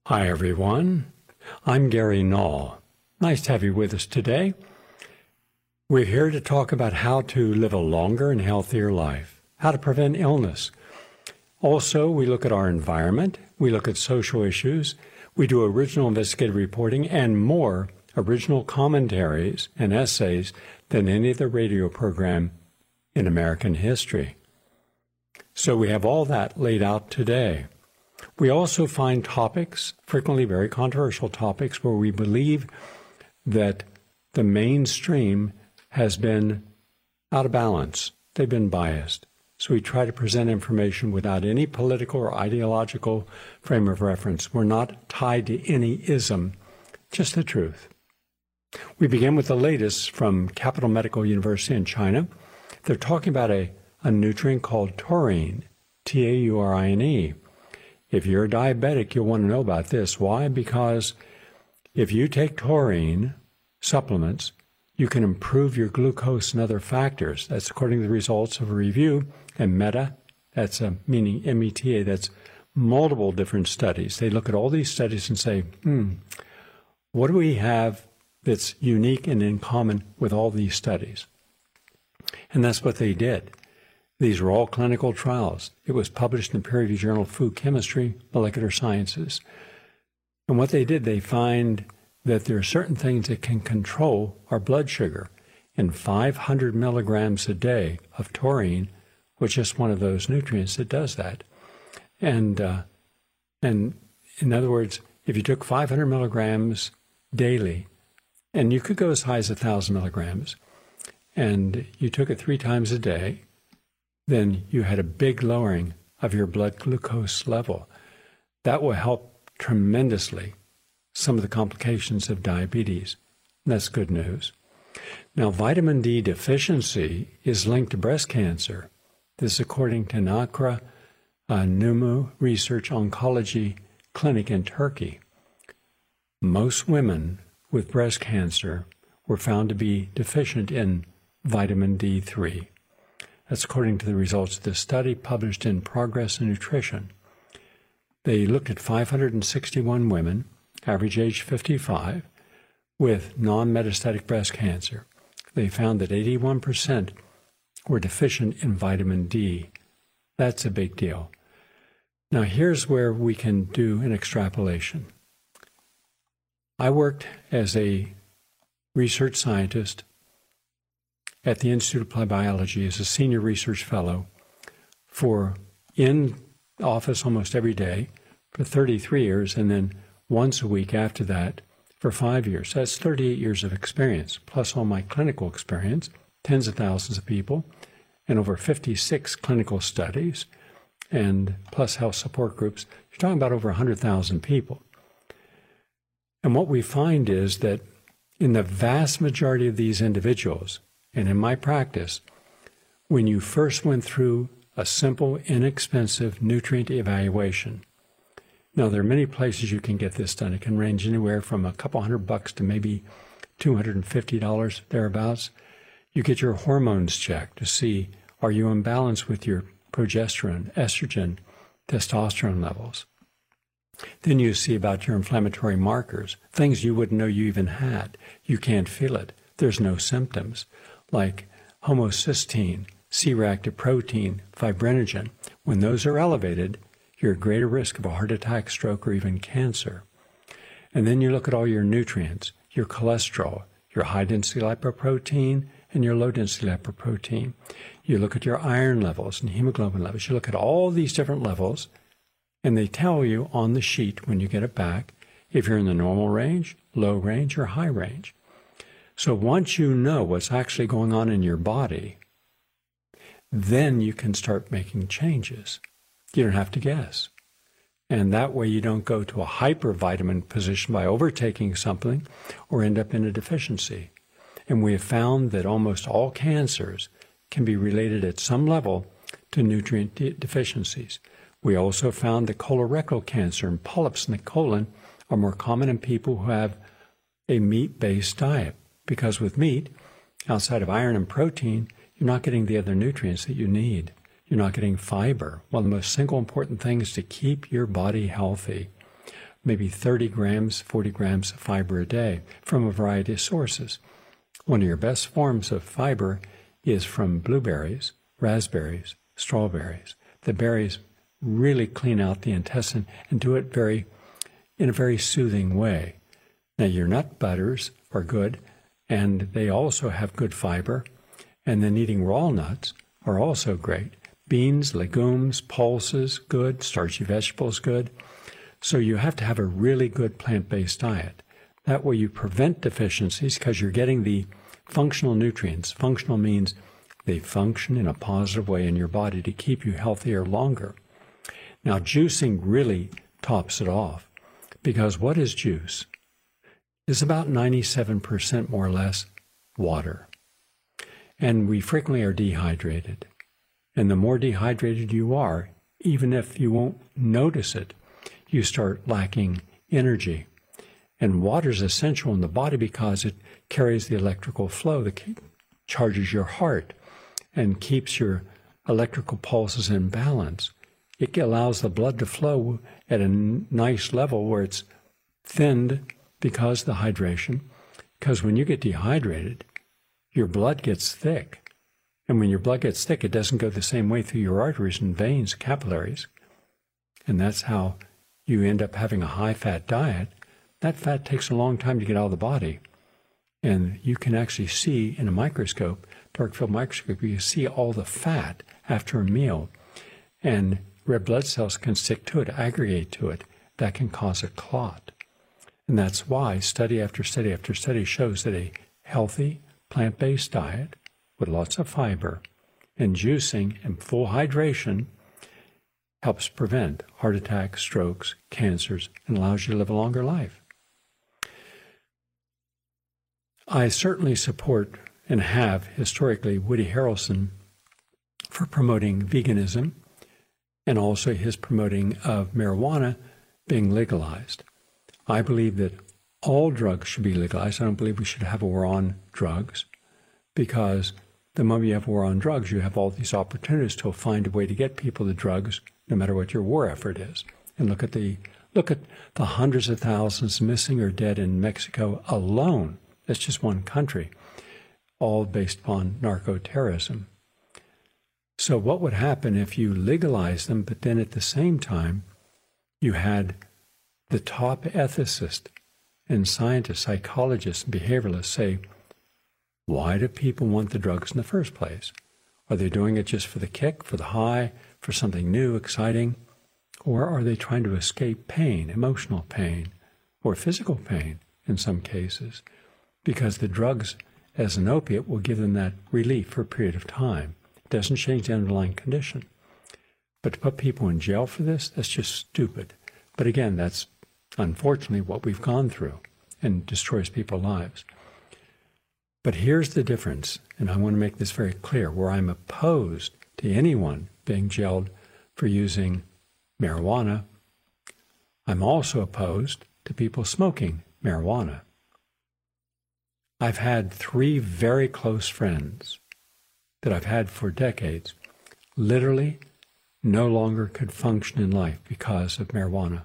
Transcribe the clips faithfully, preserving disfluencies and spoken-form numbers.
Hi, everyone. I'm Gary Null. Nice to have you with us today. We're here to talk about how to live a longer and healthier life, how to prevent illness. Also, we look at our environment, we look at social issues, we do original investigative reporting, and more original commentaries and essays than any other radio program in American history. So we have all that laid out today. We also find topics, frequently very controversial topics, where we believe that the mainstream has been out of balance. They've been biased. So we try to present information without any political or ideological frame of reference. We're not tied to any ism, just the truth. We begin with the latest from Capital Medical University in China. They're talking about a, a nutrient called taurine, T A U R I N E. If you're a diabetic, you'll want to know about this. Why? Because if you take taurine supplements, you can improve your glucose and other factors. That's according to the results of a review. And meta, that's a, meaning M E T A, that's multiple different studies. They look at all these studies and say, hmm, what do we have that's unique and in common with all these studies? And that's what they did. These were all clinical trials. It was published in the peer-reviewed journal Food Chemistry, Molecular Sciences. And what they did, they find that there are certain things that can control our blood sugar. And five hundred milligrams a day of taurine was just one of those nutrients that does that. And, uh, and in other words, if you took five hundred milligrams daily, and you could go as high as one thousand milligrams, and you took it three times a day, then you had a big lowering of your blood glucose level. That will help tremendously some of the complications of diabetes. And that's good news. Now, vitamin D deficiency is linked to breast cancer. This is according to Nakra uh, Numu Research Oncology Clinic in Turkey. Most women with breast cancer were found to be deficient in vitamin D three. That's according to the results of this study published in Progress in Nutrition. They looked at five hundred sixty-one women, average age fifty-five, with non-metastatic breast cancer. They found that eighty-one percent were deficient in vitamin D. That's a big deal. Now, here's where we can do an extrapolation. I worked as a research scientist at the Institute of Applied Biology as a senior research fellow for in office almost every day for thirty-three years, and then once a week after that for five years. That's thirty-eight years of experience, plus all my clinical experience, tens of thousands of people, and over fifty-six clinical studies, and plus health support groups. You're talking about over one hundred thousand people. And what we find is that in the vast majority of these individuals, and in my practice, when you first went through a simple, inexpensive nutrient evaluation. Now, there are many places you can get this done. It can range anywhere from a couple hundred bucks to maybe two hundred fifty dollars, thereabouts. You get your hormones checked to see, are you in balance with your progesterone, estrogen, testosterone levels? Then you see about your inflammatory markers, things you wouldn't know you even had. You can't feel it. There's no symptoms, like homocysteine, C-reactive protein, fibrinogen. When those are elevated, you're at greater risk of a heart attack, stroke, or even cancer. And then you look at all your nutrients, your cholesterol, your high-density lipoprotein, and your low-density lipoprotein. You look at your iron levels and hemoglobin levels. You look at all these different levels, and they tell you on the sheet when you get it back if you're in the normal range, low range, or high range. So once you know what's actually going on in your body, then you can start making changes. You don't have to guess. And that way you don't go to a hypervitamin position by overtaking something or end up in a deficiency. And we have found that almost all cancers can be related at some level to nutrient de- deficiencies. We also found that colorectal cancer and polyps in the colon are more common in people who have a meat-based diet. Because with meat, outside of iron and protein, you're not getting the other nutrients that you need. You're not getting fiber. One of the most single important things to keep your body healthy. maybe thirty grams, forty grams of fiber a day from a variety of sources. One of your best forms of fiber is from blueberries, raspberries, strawberries. The berries really clean out the intestine and do it very, in a very soothing way. Now, your nut butters are good, and they also have good fiber. And then eating raw nuts are also great. Beans, legumes, pulses, good. Starchy vegetables, good. So you have to have a really good plant-based diet. That way you prevent deficiencies because you're getting the functional nutrients. Functional means they function in a positive way in your body to keep you healthier longer. Now, juicing really tops it off, because what is juice? It's about ninety-seven percent more or less water. And we frequently are dehydrated. And the more dehydrated you are, even if you won't notice it, you start lacking energy. And water is essential in the body because it carries the electrical flow that charges your heart and keeps your electrical pulses in balance. It allows the blood to flow at a nice level where it's thinned because of the hydration. Because when you get dehydrated, your blood gets thick. And when your blood gets thick, it doesn't go the same way through your arteries and veins, capillaries. And that's how you end up having a high-fat diet. That fat takes a long time to get out of the body. And you can actually see in a microscope, dark field microscope, you can see all the fat after a meal. And red blood cells can stick to it, aggregate to it. That can cause a clot. And that's why study after study after study shows that a healthy plant-based diet with lots of fiber and juicing and full hydration helps prevent heart attacks, strokes, cancers, and allows you to live a longer life. I certainly support and have historically Woody Harrelson for promoting veganism and also his promoting of marijuana being legalized. I believe that all drugs should be legalized. I don't believe we should have a war on drugs, because the moment you have a war on drugs, you have all these opportunities to find a way to get people the drugs, no matter what your war effort is. And look at the look at the hundreds of thousands missing or dead in Mexico alone. That's just one country, all based upon narco-terrorism. So what would happen if you legalized them, but then at the same time you had the top ethicists and scientists, psychologists, and behavioralists say, why do people want the drugs in the first place? Are they doing it just for the kick, for the high, for something new, exciting? Or are they trying to escape pain, emotional pain, or physical pain in some cases? Because the drugs as an opiate will give them that relief for a period of time. It doesn't change the underlying condition. But to put people in jail for this, that's just stupid. But again, that's unfortunately what we've gone through and destroys people's lives. But here's the difference, and I want to make this very clear, where I'm opposed to anyone being jailed for using marijuana. I'm also opposed to people smoking marijuana. I've had three very close friends that I've had for decades literally no longer could function in life because of marijuana.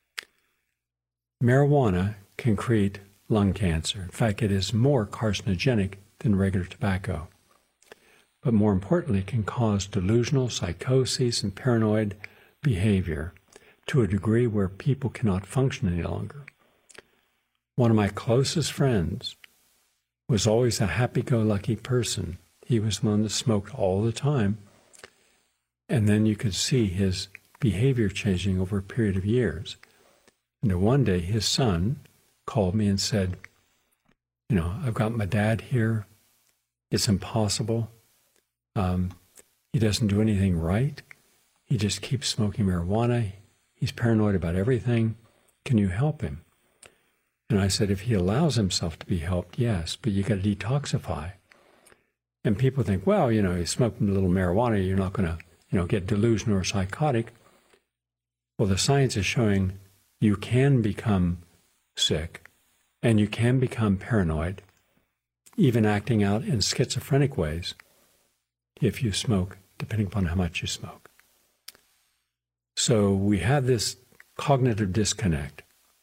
Marijuana can create lung cancer. In fact, it is more carcinogenic than regular tobacco. But more importantly, it can cause delusional psychosis and paranoid behavior to a degree where people cannot function any longer. One of my closest friends was always a happy-go-lucky person. He was the one that smoked all the time. And then you could see his behavior changing over a period of years. And then one day his son called me and said, you know, I've got my dad here. It's impossible. Um, he doesn't do anything right. He just keeps smoking marijuana. He's paranoid about everything. Can you help him? And I said, if he allows himself to be helped, yes, but you got to detoxify. And people think, well, you know, you smoke a little marijuana, you're not going to, you know, get delusional or psychotic. Well, the science is showing you can become sick and you can become paranoid, even acting out in schizophrenic ways if you smoke, depending upon how much you smoke. So we have this cognitive disconnect.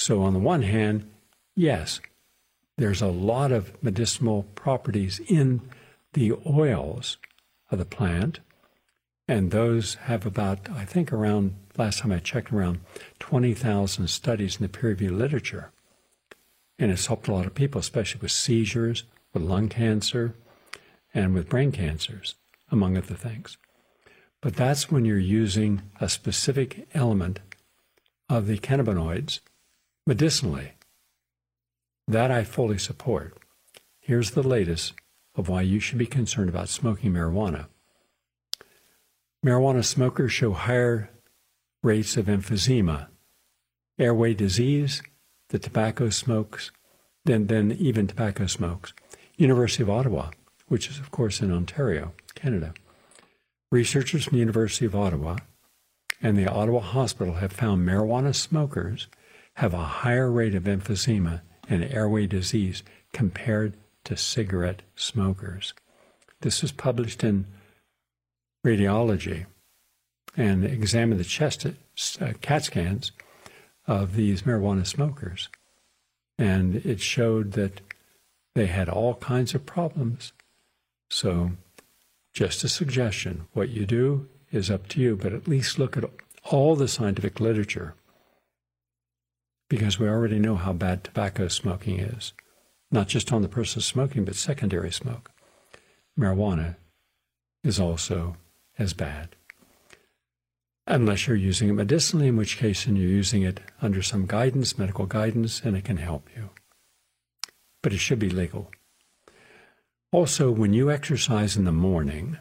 So on the one hand, yes, there's a lot of medicinal properties in the oils of the plant, and those have about, I think around, last time I checked, around twenty thousand studies in the peer-reviewed literature. And it's helped a lot of people, especially with seizures, with lung cancer, and with brain cancers, among other things. But that's when you're using a specific element of the cannabinoids medicinally. That I fully support. Here's the latest of why you should be concerned about smoking marijuana. Marijuana smokers show higher rates of emphysema, airway disease, the tobacco smokes, than, than even tobacco smokes. University of Ottawa, which is, of course, in Ontario, Canada. Researchers from the University of Ottawa and the Ottawa Hospital have found marijuana smokers have a higher rate of emphysema and airway disease compared to cigarette smokers. This was published in Radiology and examined the chest uh, CAT scans of these marijuana smokers. And it showed that they had all kinds of problems. So just a suggestion. What you do is up to you, but at least look at all the scientific literature, because we already know how bad tobacco smoking is, not just on the person smoking, but secondary smoke. Marijuana is also as bad, unless you're using it medicinally, in which case then you're using it under some guidance, medical guidance, and it can help you. But it should be legal. Also, when you exercise in the morning,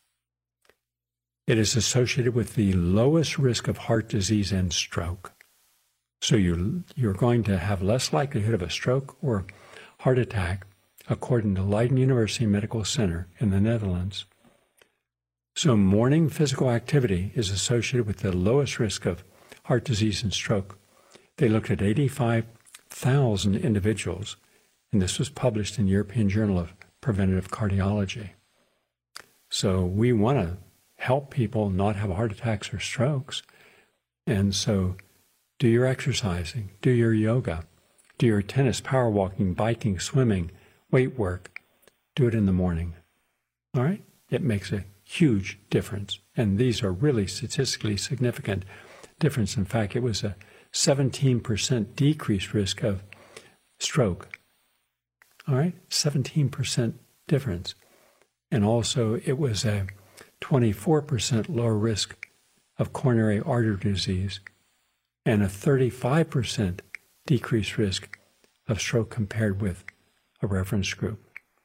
it is associated with the lowest risk of heart disease and stroke. So you, you're going to have less likelihood of a stroke or heart attack, according to Leiden University Medical Center in the Netherlands. So morning physical activity is associated with the lowest risk of heart disease and stroke. They looked at eighty-five thousand individuals, and this was published in the European Journal of Preventive Cardiology. So we want to help people not have heart attacks or strokes. And so do your exercising, do your yoga, do your tennis, power walking, biking, swimming, weight work. Do it in the morning. All right? It makes a huge difference. And these are really statistically significant difference. In fact, it was a seventeen percent decreased risk of stroke. All right? seventeen percent difference. And also it was a twenty-four percent lower risk of coronary artery disease and a thirty-five percent decreased risk of stroke compared with a reference group.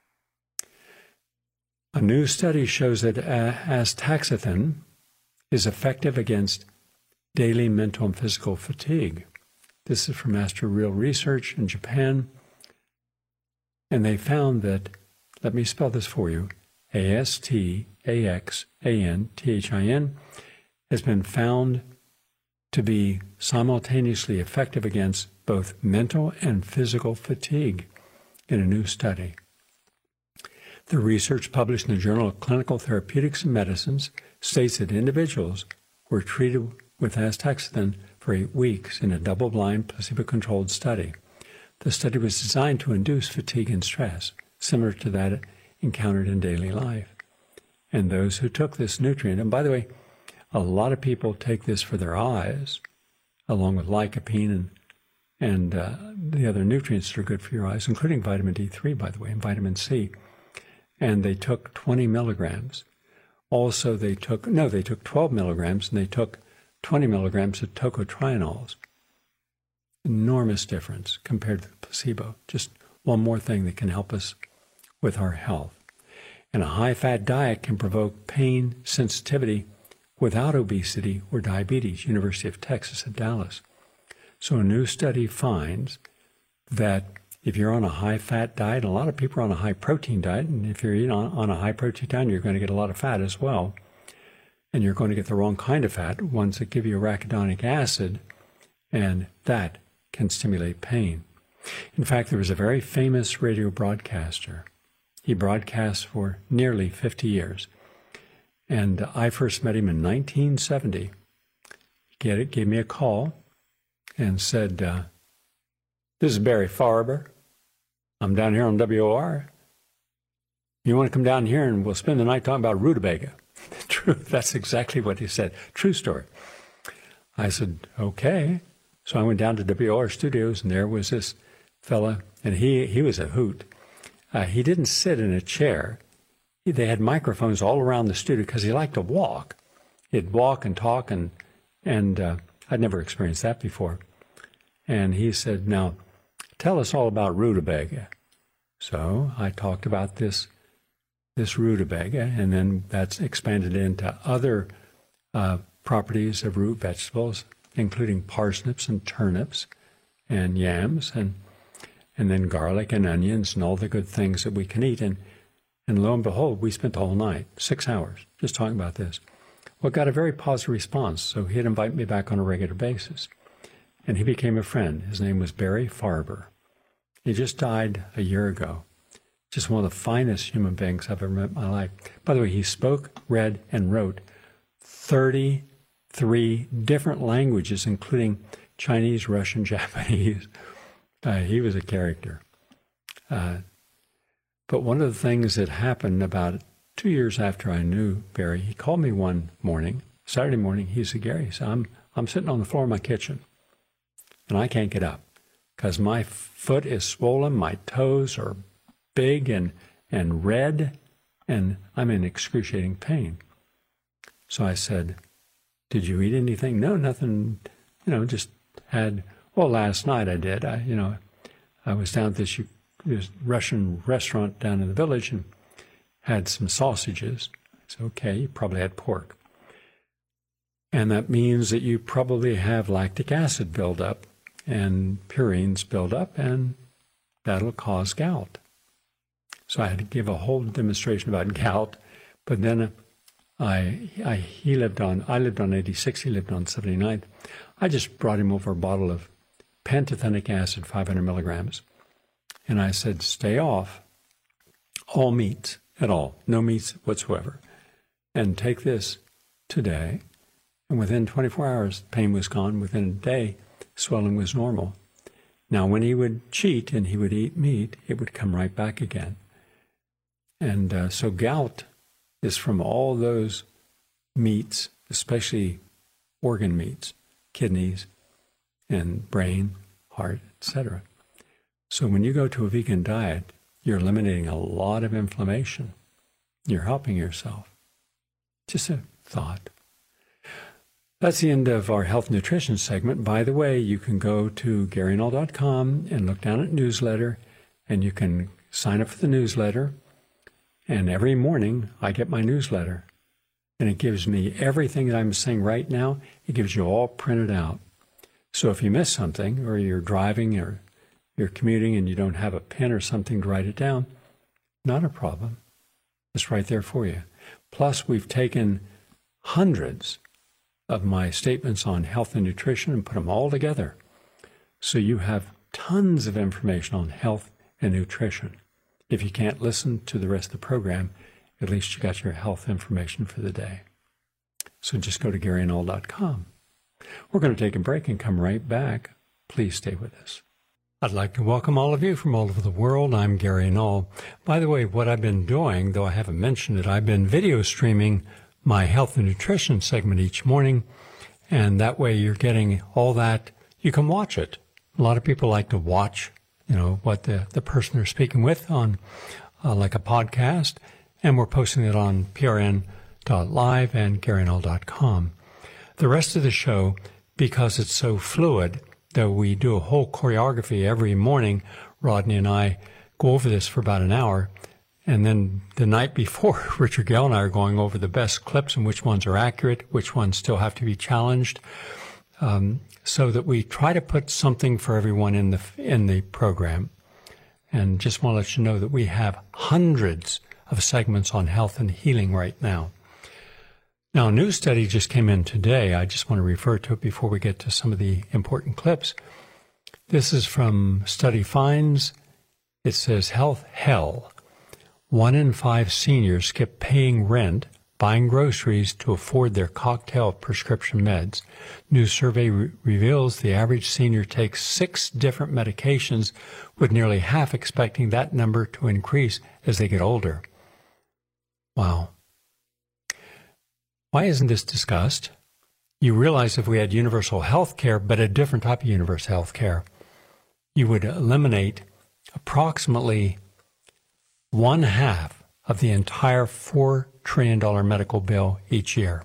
A new study shows that astaxanthin is effective against daily mental and physical fatigue. This is from Astro Real Research in Japan. And they found that, let me spell this for you, A S T A X A N T H I N has been found to be simultaneously effective against both mental and physical fatigue in a new study. The research published in the Journal of Clinical Therapeutics and Medicines states that individuals were treated with astaxanthin for eight weeks in a double-blind, placebo-controlled study. The study was designed to induce fatigue and stress, similar to that encountered in daily life. And those who took this nutrient, and by the way, a lot of people take this for their eyes, along with lycopene and, and uh, the other nutrients that are good for your eyes, including vitamin D three, by the way, and vitamin C. And they took twenty milligrams. Also, they took, no, they took twelve milligrams, and they took twenty milligrams of tocotrienols. Enormous difference compared to the placebo. Just one more thing that can help us with our health. And a high-fat diet can provoke pain sensitivity without obesity or diabetes, University of Texas at Dallas. So a new study finds that if you're on a high-fat diet, a lot of people are on a high-protein diet, and if you're on, on a high-protein diet, you're going to get a lot of fat as well. And you're going to get the wrong kind of fat, ones that give you arachidonic acid, and that can stimulate pain. In fact, there was a very famous radio broadcaster. He broadcast for nearly fifty years. And I first met him in nineteen seventy. He gave me a call and said, uh, This is Barry Farber. I'm down here on W O R. You want to come down here and we'll spend the night talking about rutabaga. True, that's exactly what he said. True story. I said, okay. So I went down to W O R Studios, and there was this fella, and he, he was a hoot. Uh, he didn't sit in a chair. He, they had microphones all around the studio because he liked to walk. He'd walk and talk, and, and uh, I'd never experienced that before. And he said, now, tell us all about rutabaga. So I talked about this this rutabaga, and then that's expanded into other uh, properties of root vegetables, including parsnips and turnips and yams, and and then garlic and onions and all the good things that we can eat. And, and lo and behold, we spent the whole night, six hours, just talking about this. Well, got a very positive response, so he'd invite me back on a regular basis. And he became a friend. His name was Barry Farber. He just died a year ago. Just one of the finest human beings I've ever met in my life. By the way, he spoke, read, and wrote thirty-three different languages, including Chinese, Russian, Japanese. Uh, he was a character. Uh, but one of the things that happened about two years after I knew Barry, he called me one morning, Saturday morning. He said, Gary, he said, I'm, I'm sitting on the floor of my kitchen, and I can't get up because my foot is swollen, my toes are big and, and red, and I'm in excruciating pain. So I said, did you eat anything? No, nothing, you know, just had, well, last night I did. I, you know, I was down at this, this Russian restaurant down in the village and had some sausages. I said, okay, you probably had pork. And that means that you probably have lactic acid buildup and purines buildup, and that'll cause gout. So I had to give a whole demonstration about gout, but then I, I he lived on, I lived on eighty-six, he lived on seventy-nine. I just brought him over a bottle of pantothenic acid, five hundred milligrams. And I said, stay off all meats at all, no meats whatsoever. And take this today. And within twenty-four hours, pain was gone. Within a day, swelling was normal. Now, when he would cheat and he would eat meat, it would come right back again. And uh, so gout is from all those meats, especially organ meats, kidneys and brain, heart, et cetera. So when you go to a vegan diet, you're eliminating a lot of inflammation. You're helping yourself. Just a thought. That's the end of our health nutrition segment. By the way, you can go to Gary Null dot com and look down at newsletter, and you can sign up for the newsletter. And every morning I get my newsletter, and it gives me everything that I'm saying right now. It gives you all printed out. So if you miss something, or you're driving or you're commuting and you don't have a pen or something to write it down, not a problem. It's right there for you. Plus, we've taken hundreds of my statements on health and nutrition and put them all together. So you have tons of information on health and nutrition. If you can't listen to the rest of the program, at least you got your health information for the day. So just go to Gary Null dot com. We're going to take a break and come right back. Please stay with us. I'd like to welcome all of you from all over the world. I'm Gary Null. By the way, what I've been doing, though I haven't mentioned it, I've been video streaming my health and nutrition segment each morning, and that way you're getting all that. You can watch it. A lot of people like to watch, you know, what the, the person they're speaking with on uh, like a podcast, and we're posting it on P R N dot live and Gary Null dot com. The rest of the show, because it's so fluid, though we do a whole choreography every morning, Rodney and I go over this for about an hour, and then the night before, Richard Gell and I are going over the best clips and which ones are accurate, which ones still have to be challenged, um, so that we try to put something for everyone in the in the program. And just want to let you know that we have hundreds of segments on health and healing right now. Now, a new study just came in today. I just want to refer to it before we get to some of the important clips. This is from Study Finds. It says, Health Hell. One in five seniors skip paying rent buying groceries to afford their cocktail of prescription meds. New survey re- reveals the average senior takes six different medications, with nearly half expecting that number to increase as they get older. Wow. Why isn't this discussed? You realize if we had universal health care, but a different type of universal health care, you would eliminate approximately one half of the entire four trillion dollars medical bill each year.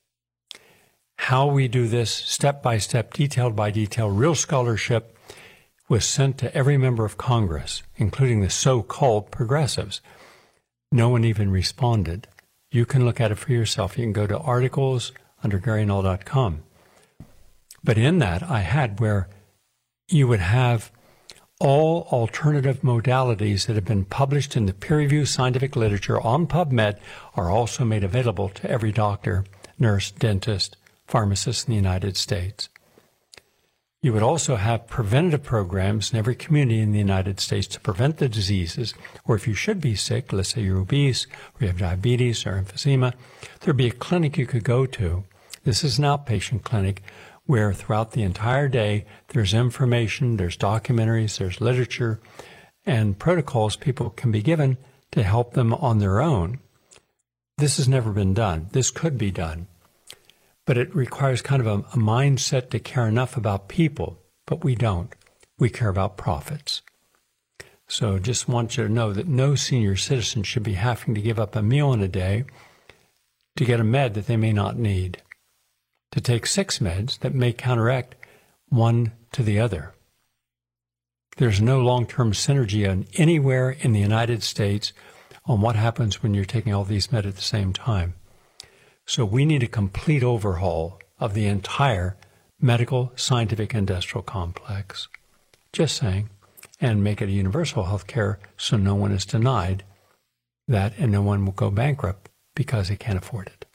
How we do this, step by step, detail by detail, real scholarship, was sent to every member of Congress, including the so-called progressives. No one even responded. You can look at it for yourself. You can go to articles under Gary Null dot com. But in that, I had where you would have all alternative modalities that have been published in the peer-reviewed scientific literature on PubMed are also made available to every doctor, nurse, dentist, pharmacist in the United States. You would also have preventative programs in every community in the United States to prevent the diseases, or if you should be sick, let's say you're obese, or you have diabetes or emphysema, there'd be a clinic you could go to. This is an outpatient clinic where throughout the entire day there's information, there's documentaries, there's literature, and protocols people can be given to help them on their own. This has never been done. This could be done. But it requires kind of a, a mindset to care enough about people, but we don't. We care about profits. So just want you to know that no senior citizen should be having to give up a meal in a day to get a med that they may not need, to take six meds that may counteract one to the other. There's no long-term synergy on anywhere in the United States on what happens when you're taking all these meds at the same time. So we need a complete overhaul of the entire medical, scientific, industrial complex. Just saying. And make it a universal health care so no one is denied that and no one will go bankrupt because they can't afford it.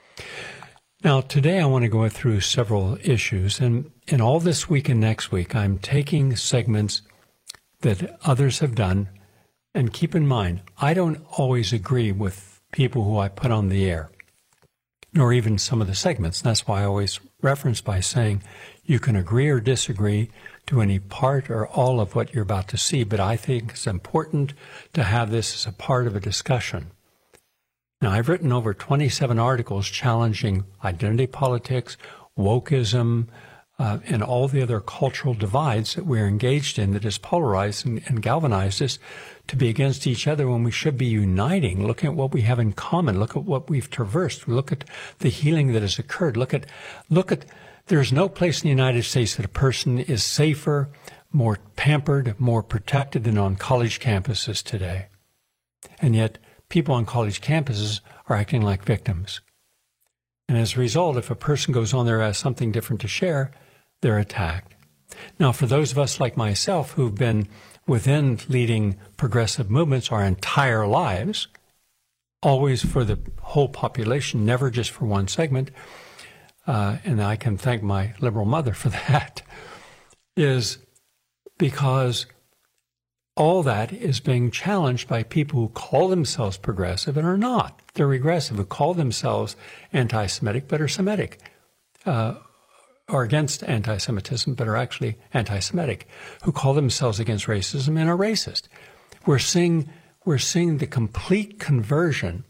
Now, today I want to go through several issues. And in all this week and next week, I'm taking segments that others have done. And keep in mind, I don't always agree with people who I put on the air, nor even some of the segments. That's why I always reference by saying you can agree or disagree to any part or all of what you're about to see, but I think it's important to have this as a part of a discussion. Now, I've written over twenty-seven articles challenging identity politics, wokeism, uh, and all the other cultural divides that we're engaged in that has polarized and, and galvanized us to be against each other when we should be uniting, looking at what we have in common, look at what we've traversed, look at the healing that has occurred, look at, look at, there's no place in the United States that a person is safer, more pampered, more protected than on college campuses today. And yet, people on college campuses are acting like victims. And as a result, if a person goes on there as something different to share, they're attacked. Now, for those of us like myself who've been within leading progressive movements our entire lives, always for the whole population, never just for one segment, uh, and I can thank my liberal mother for that, is because all that is being challenged by people who call themselves progressive and are not. They're regressive, who call themselves anti-Semitic but are Semitic, uh, or against anti-Semitism but are actually anti-Semitic, who call themselves against racism and are racist. We're seeing, we're seeing the complete conversion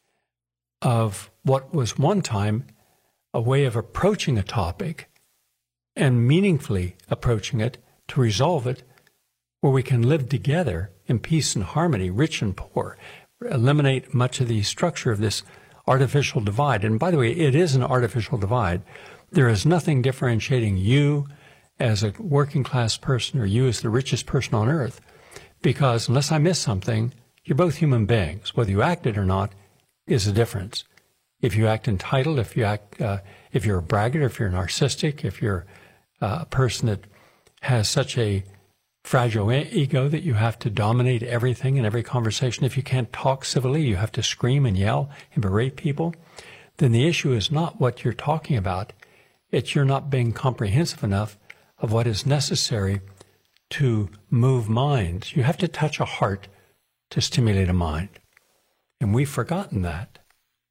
of what was one time a way of approaching a topic and meaningfully approaching it to resolve it, where we can live together in peace and harmony, rich and poor, eliminate much of the structure of this artificial divide. And by the way, it is an artificial divide. There is nothing differentiating you as a working class person or you as the richest person on earth, because unless I miss something, you're both human beings. Whether you act it or not is the difference. If you act entitled, if you act, uh, if you're a braggart, if you're narcissistic, if you're uh, a person that has such a fragile ego that you have to dominate everything in every conversation. If you can't talk civilly, you have to scream and yell and berate people. Then the issue is not what you're talking about. It's you're not being comprehensive enough of what is necessary to move minds. You have to touch a heart to stimulate a mind. And we've forgotten that.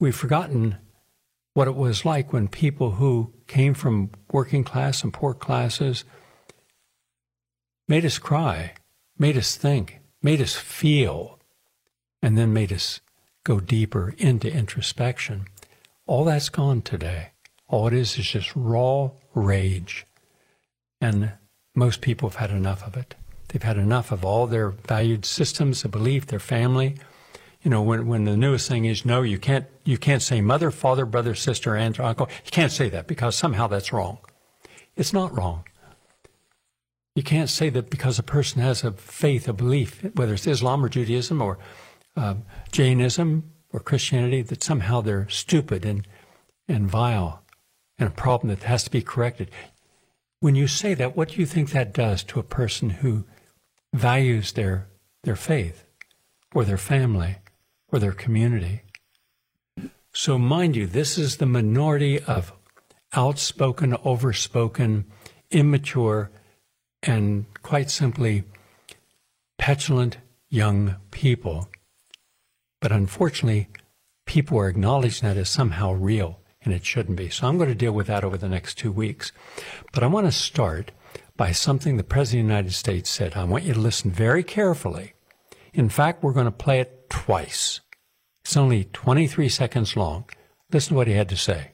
we've forgotten what it was like when people who came from working class and poor classes made us cry, made us think, made us feel, and then made us go deeper into introspection. All that's gone today. All it is is just raw rage. And most people have had enough of it. They've had enough of all their valued systems of belief, their family. You know, when when the newest thing is, no, you can't you can't say mother, father, brother, sister, aunt, or uncle. You can't say that because somehow that's wrong. It's not wrong. You can't say that because a person has a faith, a belief, whether it's Islam or Judaism or uh, Jainism or Christianity, that somehow they're stupid and and vile and a problem that has to be corrected. When you say that, what do you think that does to a person who values their their faith or their family or their community? So mind you, this is the minority of outspoken, overspoken, immature, and quite simply petulant young people. But unfortunately, people are acknowledging that as somehow real, and it shouldn't be. So I'm going to deal with that over the next two weeks. But I want to start by something the President of the United States said. I want you to listen very carefully. In fact, we're going to play it twice. It's only twenty-three seconds long. Listen to what he had to say.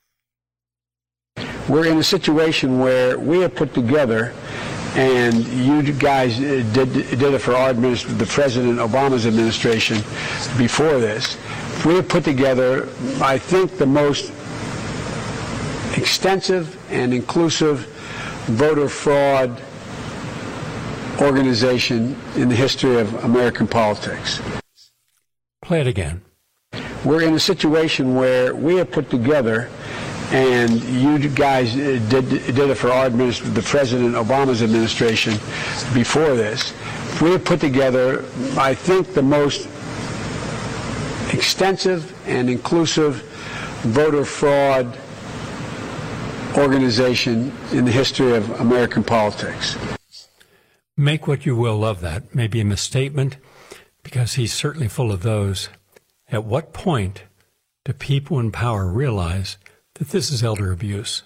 We're in a situation where we have put together, and you guys did, did it for our administration, the President Obama's administration before this. We have put together, I think, the most extensive and inclusive voter fraud organization in the history of American politics. Play it again. We're in a situation where we have put together, and you guys did, did it for our administration, the President Obama's administration before this. We have put together, I think, the most extensive and inclusive voter fraud organization in the history of American politics. Make what you will of that. Maybe a misstatement, because he's certainly full of those. At what point do people in power realize that this is elder abuse?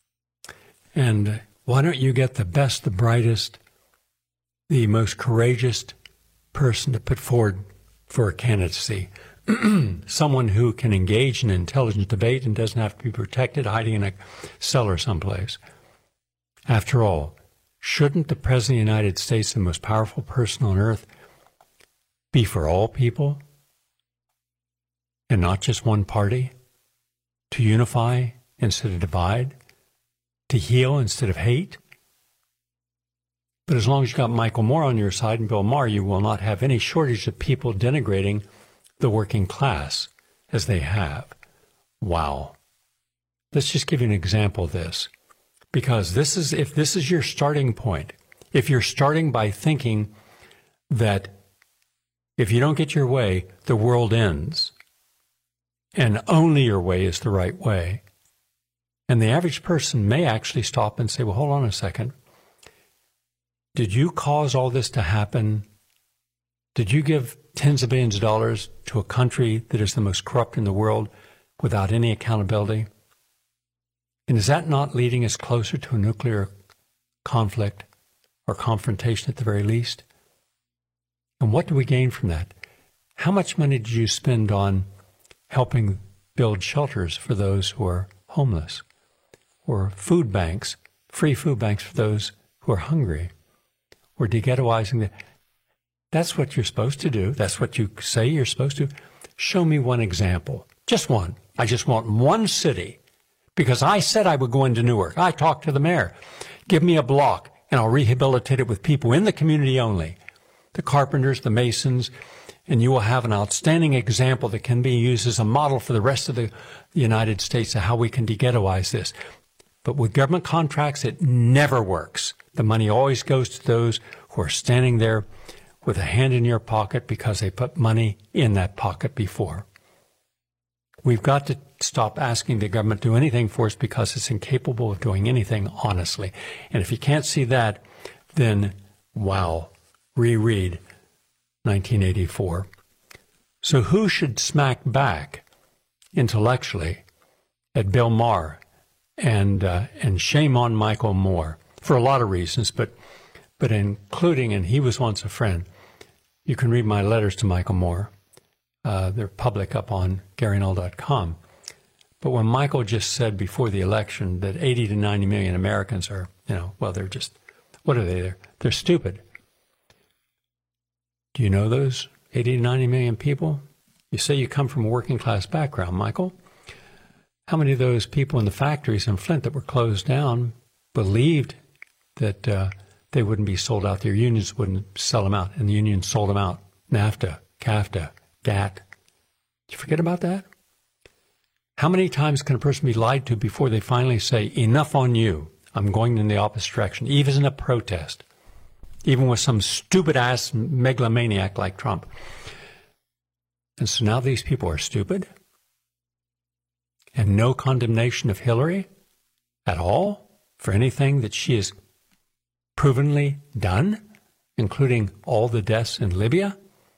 And why don't you get the best, the brightest, the most courageous person to put forward for a candidacy? Someone who can engage in intelligent debate and doesn't have to be protected, hiding in a cellar someplace. After all, shouldn't the President of the United States, the most powerful person on earth, be for all people and not just one party? To unify instead of divide? To heal instead of hate? But as long as you've got Michael Moore on your side and Bill Maher, you will not have any shortage of people denigrating the working class as they have. Wow. Let's just give you an example of this. Because this is, if this is your starting point, if you're starting by thinking that if you don't get your way, the world ends, and only your way is the right way, and the average person may actually stop and say, well, hold on a second. Did you cause all this to happen? Did you give tens of billions of dollars to a country that is the most corrupt in the world without any accountability? And is that not leading us closer to a nuclear conflict or confrontation at the very least? And what do we gain from that? How much money did you spend on helping build shelters for those who are homeless, or food banks, free food banks for those who are hungry, or de-ghettoizing the... That's what you're supposed to do. That's what you say you're supposed to. Show me one example. Just one. I just want one city. Because I said I would go into Newark. I talked to the mayor. Give me a block, and I'll rehabilitate it with people in the community only. The carpenters, the masons, and you will have an outstanding example that can be used as a model for the rest of the United States of how we can de-ghettoize this. But with government contracts, it never works. The money always goes to those who are standing there with a hand in your pocket because they put money in that pocket before. We've got to stop asking the government to do anything for us because it's incapable of doing anything honestly. And if you can't see that, then, wow, reread nineteen eighty-four. So who should smack back intellectually at Bill Maher, and uh, and shame on Michael Moore for a lot of reasons, but but including, and he was once a friend. You can read my letters to Michael Moore. Uh, they're public up on Gary Null dot com. But when Michael just said before the election that eighty to ninety million Americans are, you know, well, they're just, what are they? They're, they're stupid. Do you know those eighty to ninety million people? You say you come from a working class background, Michael. How many of those people in the factories in Flint that were closed down believed that uh, they wouldn't be sold out? Their unions wouldn't sell them out, and the unions sold them out. NAFTA, CAFTA, G A T. Did you forget about that? How many times can a person be lied to before they finally say, enough on you, I'm going in the opposite direction, even in a protest, even with some stupid-ass megalomaniac like Trump? And so now these people are stupid? And no condemnation of Hillary at all for anything that she has provenly done, including all the deaths in Libya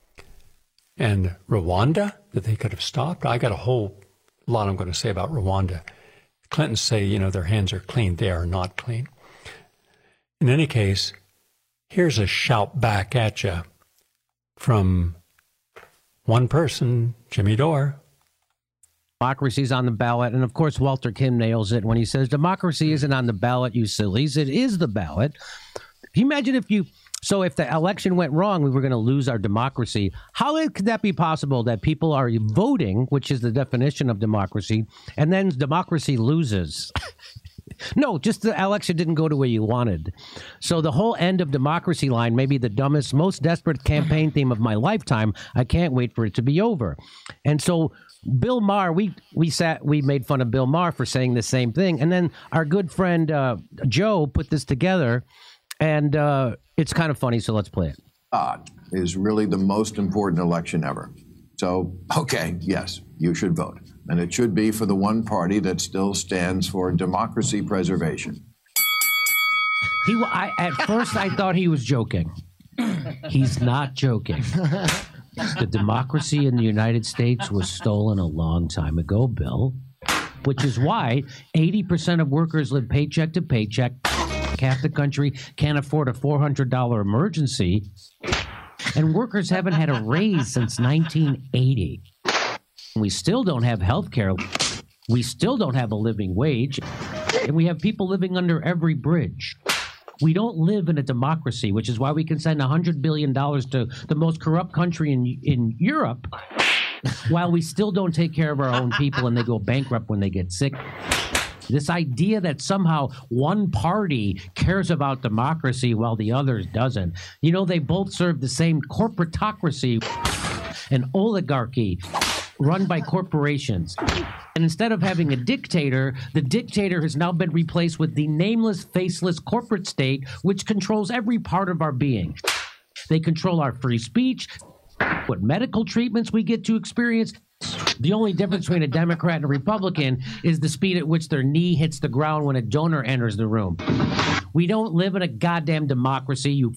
and Rwanda that they could have stopped? I got a whole lot I'm going to say about Rwanda. Clintons say, you know, their hands are clean. They are not clean. In any case, here's a shout back at you from one person, Jimmy Dore. Democracy's on the ballot. And of course, Walter Kim nails it when he says, democracy isn't on the ballot, you sillies. It is the ballot. Can you imagine if you, so if the election went wrong, we were going to lose our democracy. How could that be possible that people are voting, which is the definition of democracy, and then democracy loses? No, just the election didn't go the way you wanted. So the whole end of democracy line may be the dumbest, most desperate campaign theme of my lifetime. I can't wait for it to be over. And so Bill Maher, we we sat, we made fun of Bill Maher for saying the same thing. And then our good friend uh, Joe put this together, and uh, it's kind of funny. So let's play it. Uh, is really the most important election ever. So, okay, yes, you should vote. And it should be for the one party that still stands for democracy preservation. He, I, at first, I thought he was joking. He's not joking. The democracy in the United States was stolen a long time ago, Bill, which is why eighty percent of workers live paycheck to paycheck. Half the country can't afford a four hundred dollars emergency, and workers haven't had a raise since nineteen eighty. We still don't have health care. We still don't have a living wage, and we have people living under every bridge. We don't live in a democracy, which is why we can send one hundred billion dollars to the most corrupt country in in Europe, while we still don't take care of our own people and they go bankrupt when they get sick. This idea that somehow one party cares about democracy while the others doesn't. You know, they both serve the same corporatocracy, an oligarchy run by corporations. And instead of having a dictator, the dictator has now been replaced with the nameless, faceless corporate state, which controls every part of our being. They control our free speech, what medical treatments we get to experience. The only difference between a Democrat and a Republican is the speed at which their knee hits the ground when a donor enters the room. We don't live in a goddamn democracy, you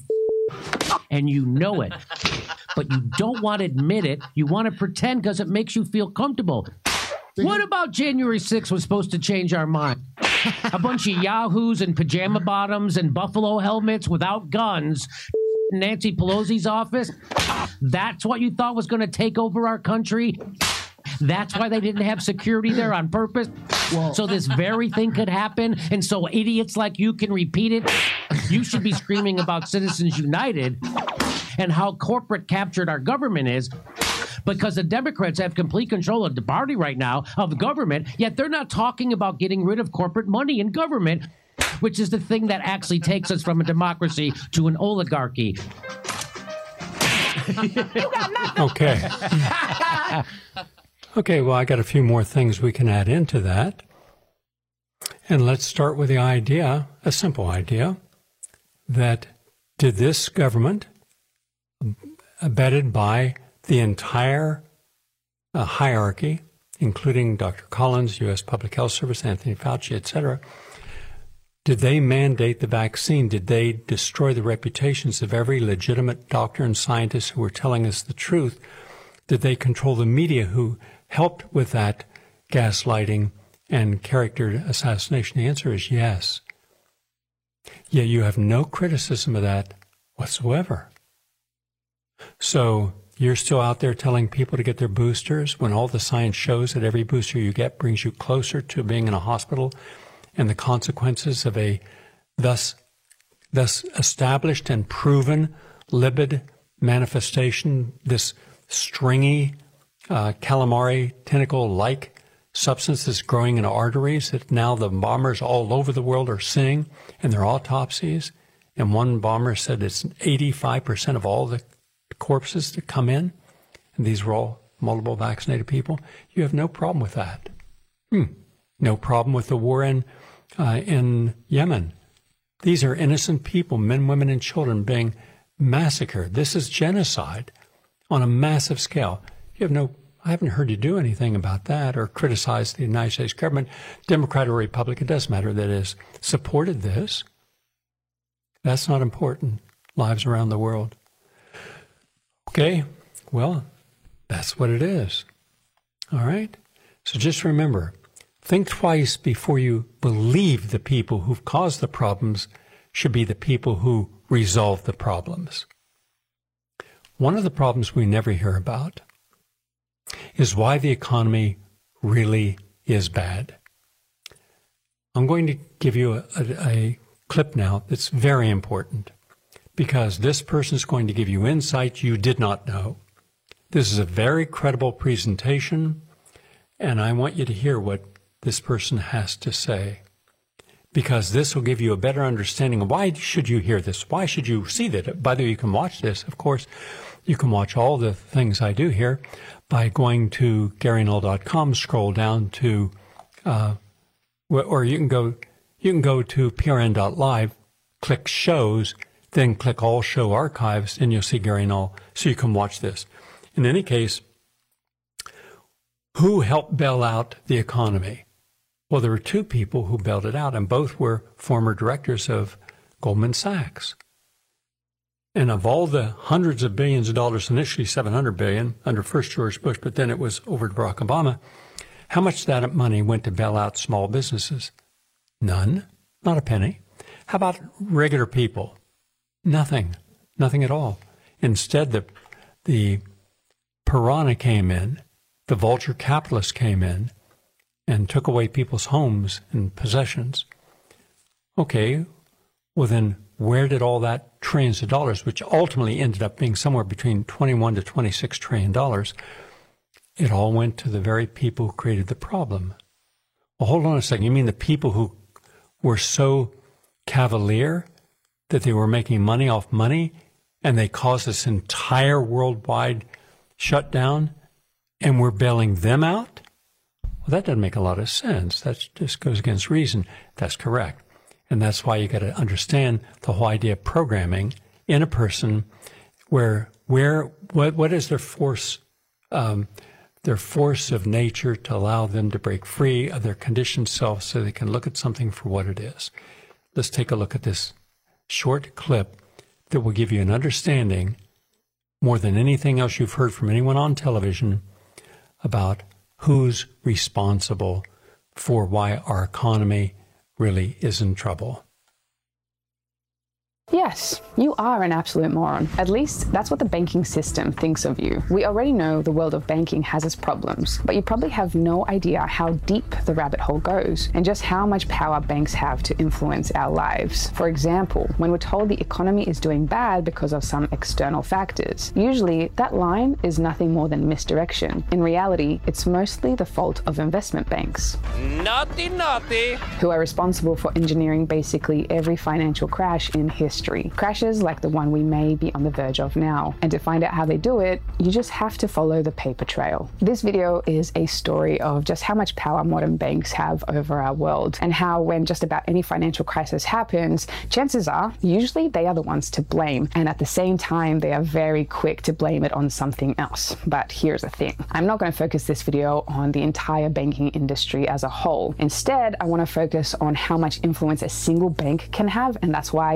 and you know it. But you don't want to admit it. You want to pretend because it makes you feel comfortable. What about January sixth was supposed to change our mind? A bunch of yahoos and pajama bottoms and buffalo helmets without guns in Nancy Pelosi's office? That's what you thought was going to take over our country? That's why they didn't have security there on purpose? Well, so this very thing could happen, and so idiots like you can repeat it? You should be screaming about Citizens United and how corporate captured our government is, because the Democrats have complete control of the party right now, of the government, yet they're not talking about getting rid of corporate money in government, which is the thing that actually takes us from a democracy to an oligarchy. Okay. Okay, well, I got a few more things we can add into that. And let's start with the idea, a simple idea, that did this government, abetted by the entire uh, hierarchy, including Doctor Collins, U S Public Health Service, Anthony Fauci, et cetera, did they mandate the vaccine? Did they destroy the reputations of every legitimate doctor and scientist who were telling us the truth? Did they control the media who helped with that gaslighting and character assassination? The answer is yes. Yet you have no criticism of that whatsoever. So you're still out there telling people to get their boosters when all the science shows that every booster you get brings you closer to being in a hospital and the consequences of a thus, thus established and proven lipid manifestation, this stringy uh, calamari tentacle-like substance that's growing in arteries that now the bombers all over the world are seeing in their autopsies. And one bomber said it's eighty-five percent of all the corpses that come in, and these were all multiple vaccinated people. You have no problem with that. Hmm. No problem with the war in uh, in Yemen. These are innocent people, men, women, and children being massacred. This is genocide on a massive scale. You have no, I haven't heard you do anything about that or criticize the United States government, Democrat or Republican, it doesn't matter, that has supported this. That's not important. Lives around the world. Okay, well, that's what it is. All right? So just remember, think twice before you believe the people who've caused the problems should be the people who resolve the problems. One of the problems we never hear about is why the economy really is bad. I'm going to give you a, a, a clip now that's very important because this person is going to give you insight you did not know. This is a very credible presentation, and I want you to hear what this person has to say, because this will give you a better understanding of why should you hear this? Why should you see that? By the way, you can watch this. Of course, you can watch all the things I do here by going to Gary Null dot com, scroll down to, uh, or you can go, you can go to P R N dot live, click shows, then click all show archives, and you'll see Gary Null, so you can watch this. In any case, who helped bail out the economy? Well, there were two people who bailed it out, and both were former directors of Goldman Sachs. And of all the hundreds of billions of dollars, initially seven hundred billion dollars under first George Bush, but then it was over to Barack Obama, how much of that money went to bail out small businesses? None, not a penny. How about regular people? Nothing, nothing at all. Instead, the, the piranha came in, the vulture capitalists came in, and took away people's homes and possessions. Okay, well then where did all that trillions of dollars, which ultimately ended up being somewhere between twenty-one to twenty-six trillion dollars, it all went to the very people who created the problem. Well, hold on a second. You mean the people who were so cavalier that they were making money off money and they caused this entire worldwide shutdown and we're bailing them out? Well, that doesn't make a lot of sense. That just goes against reason. That's correct. And that's why you got to understand the whole idea of programming in a person where, where, what, what is their force, um, their force of nature to allow them to break free of their conditioned self so they can look at something for what it is. Let's take a look at this short clip that will give you an understanding more than anything else you've heard from anyone on television about who's responsible for why our economy really is in trouble. Yes, you are an absolute moron. At least that's what the banking system thinks of you. We already know the world of banking has its problems, but you probably have no idea how deep the rabbit hole goes and just how much power banks have to influence our lives. For example, when we're told the economy is doing bad because of some external factors, usually that line is nothing more than misdirection. In reality, it's mostly the fault of investment banks. Naughty, naughty! Who are responsible for engineering basically every financial crash in history. Crashes like the one we may be on the verge of now. And to find out how they do it, you just have to follow the paper trail. This video is a story of just how much power modern banks have over our world, and how when just about any financial crisis happens, chances are, usually they are the ones to blame. And at the same time, they are very quick to blame it on something else. But here's the thing. I'm not going to focus this video on the entire banking industry as a whole. Instead, I want to focus on how much influence a single bank can have, and that's why this video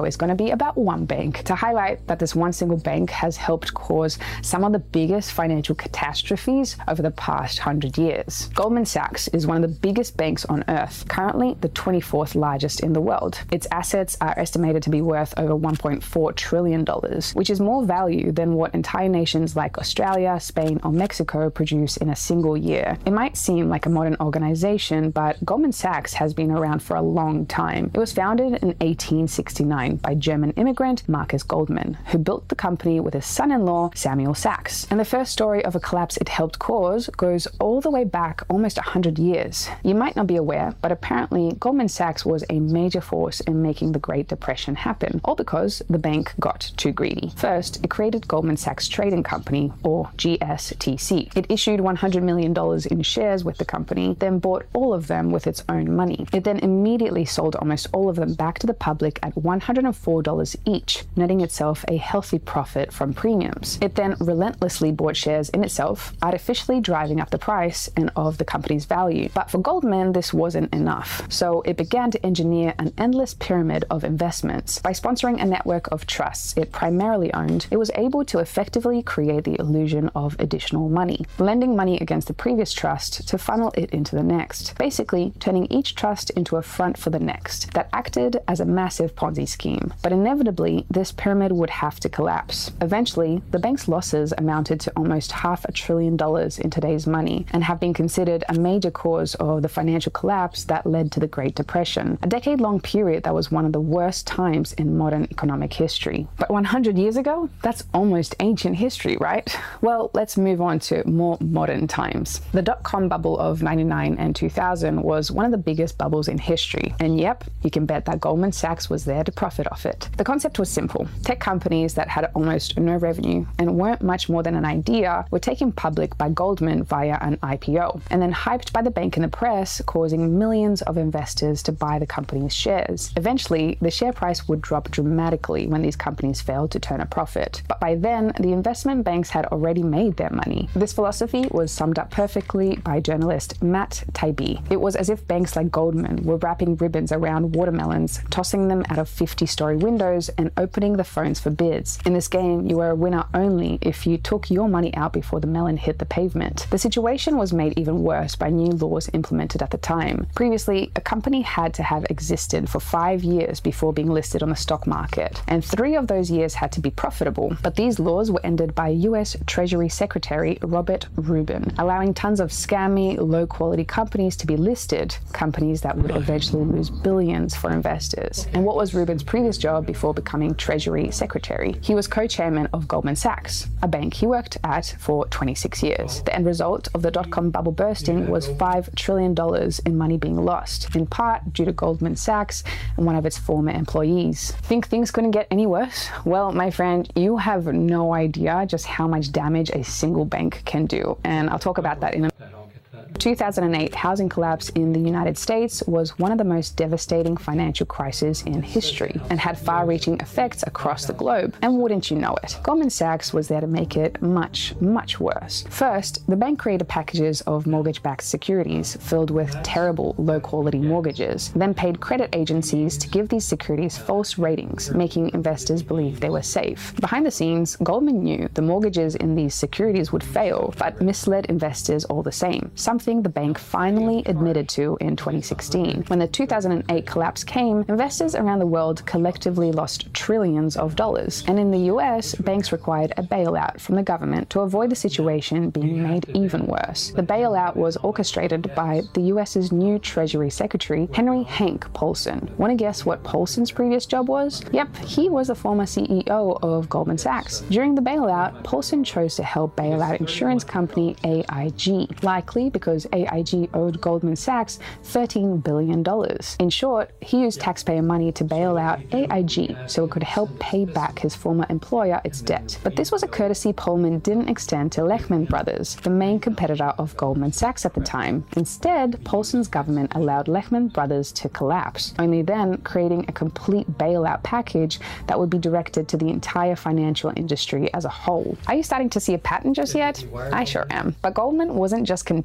is going to be about one bank to highlight that this one single bank has helped cause some of the biggest financial catastrophes over the past hundred years. Goldman Sachs is one of the biggest banks on earth, currently the twenty-fourth largest in the world. Its assets are estimated to be worth over one point four trillion dollars, which is more value than what entire nations like Australia, Spain, or Mexico produce in a single year. It might seem like a modern organization, but Goldman Sachs has been around for a long time. It was founded in eighteen sixty-nine by German immigrant Marcus Goldman, who built the company with his son-in-law Samuel Sachs. And the first story of a collapse it helped cause goes all the way back almost one hundred years. You might not be aware, but apparently Goldman Sachs was a major force in making the Great Depression happen, all because the bank got too greedy. First, it created Goldman Sachs Trading Company, or G S T C. It issued one hundred million dollars in shares with the company, then bought all of them with its own money. It then immediately sold almost all of them back to the public at one hundred four dollars each, netting itself a healthy profit from premiums. It then relentlessly bought shares in itself, artificially driving up the price and of the company's value. But for Goldman, this wasn't enough. So it began to engineer an endless pyramid of investments. By sponsoring a network of trusts it primarily owned, it was able to effectively create the illusion of additional money, lending money against the previous trust to funnel it into the next, basically turning each trust into a front for the next that acted as a massive Ponzi scheme. But inevitably, this pyramid would have to collapse. Eventually, the bank's losses amounted to almost half a trillion dollars in today's money and have been considered a major cause of the financial collapse that led to the Great Depression, a decade-long period that was one of the worst times in modern economic history. But one hundred years ago? That's almost ancient history, right? Well, let's move on to more modern times. The dot-com bubble of ninety-nine and two thousand was one of the biggest bubbles in history, and yep, you can bet that Goldman Sachs was there to profit off it. The concept was simple. Tech companies that had almost no revenue and weren't much more than an idea were taken public by Goldman via an I P O, and then hyped by the bank and the press, causing millions of investors to buy the company's shares. Eventually, the share price would drop dramatically when these companies failed to turn a profit. But by then, the investment banks had already made their money. This philosophy was summed up perfectly by journalist Matt Taibbi. It was as if banks like Goldman were wrapping ribbons around watermelons, tossing them out of fifty-story windows, and opening the phones for bids. In this game, you were a winner only if you took your money out before the melon hit the pavement. The situation was made even worse by new laws implemented at the time. Previously, a company had to have existed for five years before being listed on the stock market, and three of those years had to be profitable. But these laws were ended by U S Treasury Secretary Robert Rubin, allowing tons of scammy, low-quality companies to be listed, companies that would eventually lose billions for investors. And what was Rubin's previous job before becoming Treasury Secretary? He was co-chairman of Goldman Sachs, a bank he worked at for twenty-six years. The end result of the dot-com bubble bursting was five trillion dollars in money being lost, in part due to Goldman Sachs and one of its former employees. Think things couldn't get any worse? Well, my friend, you have no idea just how much damage a single bank can do, and I'll talk about that in a two thousand eight housing collapse in the United States was one of the most devastating financial crises in history and had far-reaching effects across the globe. And wouldn't you know it, Goldman Sachs was there to make it much, much worse. First, the bank created packages of mortgage-backed securities filled with terrible, low-quality mortgages, then paid credit agencies to give these securities false ratings, making investors believe they were safe. Behind the scenes, Goldman knew the mortgages in these securities would fail, but misled investors all the same, something the bank finally admitted to in twenty sixteen. When the two thousand eight collapse came, investors around the world collectively lost trillions of dollars. And in the U S, banks required a bailout from the government to avoid the situation being made even worse. The bailout was orchestrated by the U S's new Treasury Secretary, Henry Hank Paulson. Want to guess what Paulson's previous job was? Yep, he was the former C E O of Goldman Sachs. During the bailout, Paulson chose to help bail out insurance company A I G, likely because A I G owed Goldman Sachs thirteen billion dollars. In short, he used taxpayer money to bail out A I G so it could help pay back his former employer its debt. But this was a courtesy Pullman didn't extend to Lehman Brothers, the main competitor of Goldman Sachs at the time. Instead, Paulson's government allowed Lehman Brothers to collapse, only then creating a complete bailout package that would be directed to the entire financial industry as a whole. Are you starting to see a pattern just yet? I sure am. But Goldman wasn't just content with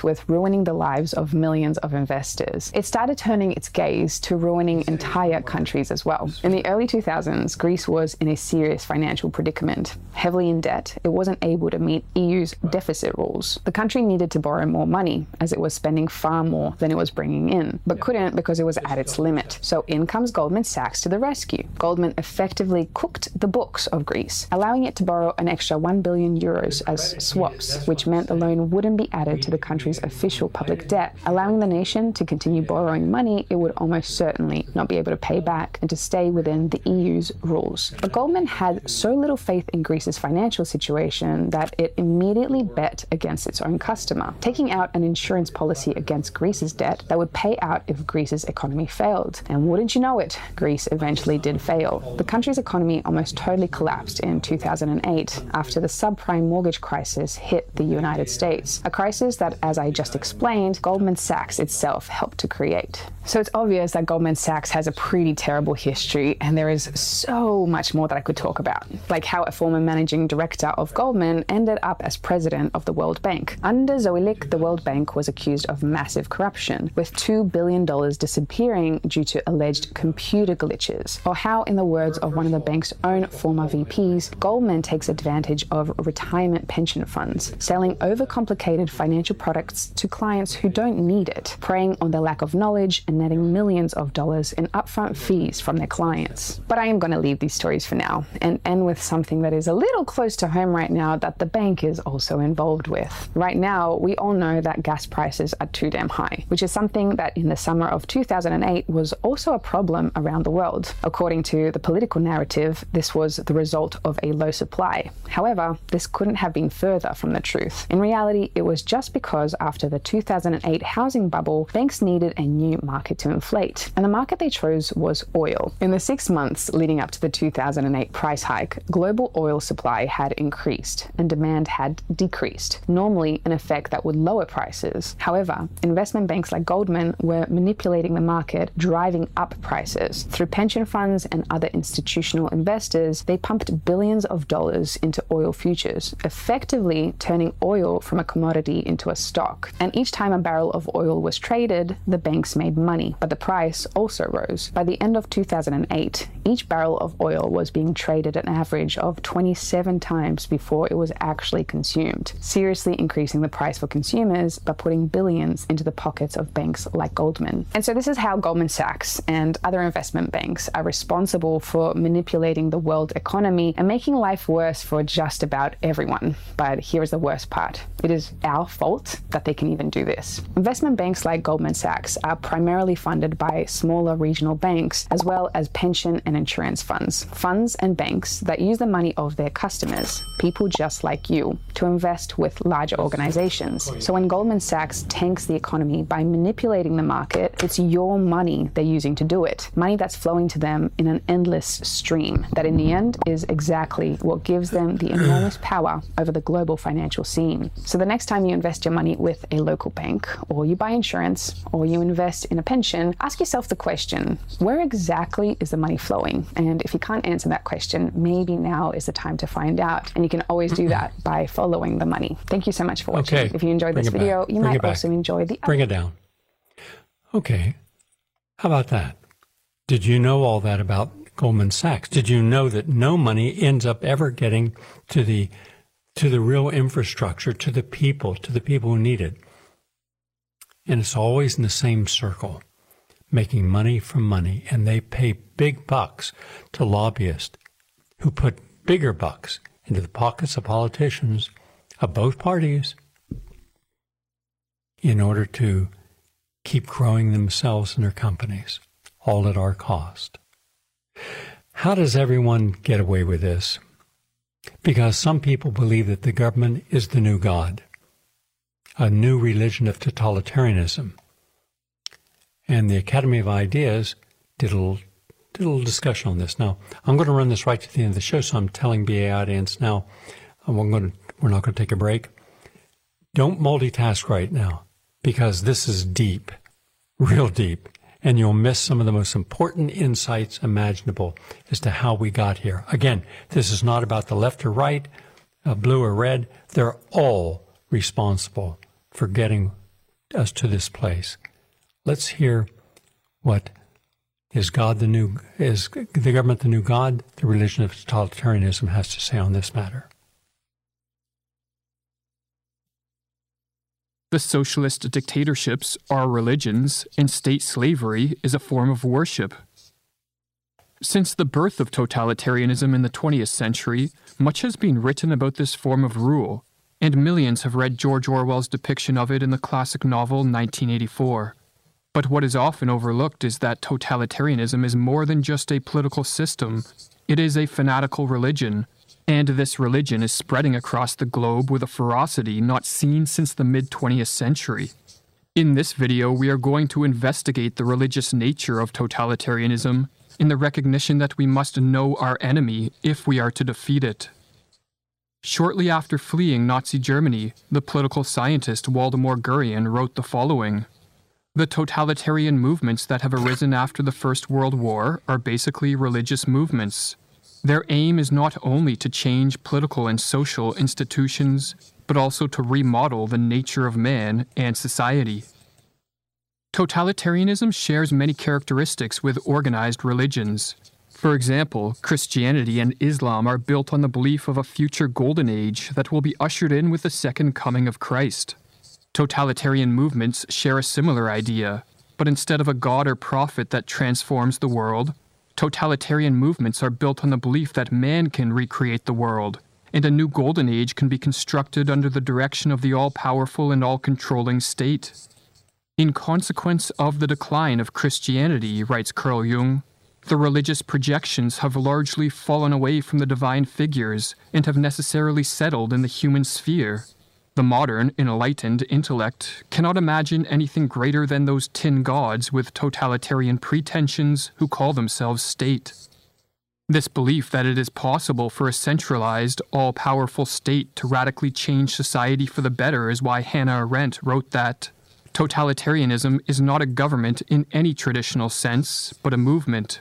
with ruining the lives of millions of investors, it started turning its gaze to ruining entire countries as well. In the early two thousands, Greece was in a serious financial predicament. Heavily in debt, it wasn't able to meet E U's deficit rules. The country needed to borrow more money, as it was spending far more than it was bringing in, but couldn't because it was at its limit. So in comes Goldman Sachs to the rescue. Goldman effectively cooked the books of Greece, allowing it to borrow an extra one billion euros as swaps, which meant the loan wouldn't be added to the country's official public debt, allowing the nation to continue borrowing money it would almost certainly not be able to pay back and to stay within the E U's rules. But Goldman had so little faith in Greece's financial situation that it immediately bet against its own customer, taking out an insurance policy against Greece's debt that would pay out if Greece's economy failed. And wouldn't you know it, Greece eventually did fail. The country's economy almost totally collapsed in two thousand eight after the subprime mortgage crisis hit the United States, a crisis that, as I just explained, Goldman Sachs itself helped to create. So it's obvious that Goldman Sachs has a pretty terrible history, and there is so much more that I could talk about, like how a former managing director of Goldman ended up as president of the World Bank. Under Zoellic, the World Bank was accused of massive corruption, with two billion dollars disappearing due to alleged computer glitches, or how, in the words of one of the bank's own former V Ps, Goldman takes advantage of retirement pension funds, selling overcomplicated financial products to clients who don't need it, preying on their lack of knowledge and netting millions of dollars in upfront fees from their clients. But I am going to leave these stories for now and end with something that is a little close to home right now that the bank is also involved with. Right now, we all know that gas prices are too damn high, which is something that in the summer of two thousand eight was also a problem around the world. According to the political narrative, this was the result of a low supply. However, this couldn't have been further from the truth. In reality, it was just because after the two thousand eight housing bubble, banks needed a new market to inflate, and the market they chose was oil. In the six months leading up to the two thousand eight price hike, global oil supply had increased and demand had decreased, normally an effect that would lower prices. However, investment banks like Goldman were manipulating the market, driving up prices. Through pension funds and other institutional investors, they pumped billions of dollars into oil futures, effectively turning oil from a commodity into a stock. And each time a barrel of oil was traded, the banks made money, but the price also rose. By the end of two thousand eight, each barrel of oil was being traded at an average of twenty-seven times before it was actually consumed, seriously increasing the price for consumers but putting billions into the pockets of banks like Goldman. And so this is how Goldman Sachs and other investment banks are responsible for manipulating the world economy and making life worse for just about everyone. But here's the worst part. It is our fault that they can even do this. Investment banks like Goldman Sachs are primarily funded by smaller regional banks, as well as pension and insurance funds. Funds and banks that use the money of their customers, people just like you, to invest with larger organizations. So when Goldman Sachs tanks the economy by manipulating the market, it's your money they're using to do it. Money that's flowing to them in an endless stream that in the end is exactly what gives them the enormous power over the global financial scene. So the next time you invest your money with a local bank, or you buy insurance, or you invest in a pension, ask yourself the question, where exactly is the money flowing? And if you can't answer that question, maybe now is the time to find out. And you can always do that by following the money. Thank you so much for watching. Okay. If you enjoyed Bring this it video, back. you Bring might it back. also enjoy the Bring it down. Okay. How about that? Did you know all that about Goldman Sachs? Did you know that no money ends up ever getting to the to the real infrastructure, to the people, to the people who need it? And it's always in the same circle, making money from money. And they pay big bucks to lobbyists who put bigger bucks into the pockets of politicians of both parties in order to keep growing themselves and their companies, all at our cost. How does everyone get away with this? Because some people believe that the government is the new God, a new religion of totalitarianism. And the Academy of Ideas did a little, did a little discussion on this. Now, I'm going to run this right to the end of the show, so I'm telling B A audience now, I'm going to, we're not going to take a break. Don't multitask right now, because this is deep, real deep, and you'll miss some of the most important insights imaginable as to how we got here. Again, this is not about the left or right, uh, blue or red. They're all responsible for getting us to this place. Let's hear what is God the new is the government the new God? The religion of totalitarianism has to say on this matter. The socialist dictatorships are religions, and state slavery is a form of worship. Since the birth of totalitarianism in the twentieth century, much has been written about this form of rule, and millions have read George Orwell's depiction of it in the classic novel nineteen eighty-four. But what is often overlooked is that totalitarianism is more than just a political system. It is a fanatical religion, and this religion is spreading across the globe with a ferocity not seen since the mid-twentieth century. In this video, we are going to investigate the religious nature of totalitarianism in the recognition that we must know our enemy if we are to defeat it. Shortly after fleeing Nazi Germany, the political scientist Waldemar Gurian wrote the following: "The totalitarian movements that have arisen after the First World War are basically religious movements. Their aim is not only to change political and social institutions, but also to remodel the nature of man and society." Totalitarianism shares many characteristics with organized religions. For example, Christianity and Islam are built on the belief of a future golden age that will be ushered in with the second coming of Christ. Totalitarian movements share a similar idea, but instead of a god or prophet that transforms the world, totalitarian movements are built on the belief that man can recreate the world, and a new golden age can be constructed under the direction of the all-powerful and all-controlling state. In consequence of the decline of Christianity, writes Carl Jung, the religious projections have largely fallen away from the divine figures and have necessarily settled in the human sphere. The modern, enlightened intellect cannot imagine anything greater than those tin gods with totalitarian pretensions who call themselves state. This belief that it is possible for a centralized, all-powerful state to radically change society for the better is why Hannah Arendt wrote that totalitarianism is not a government in any traditional sense, but a movement.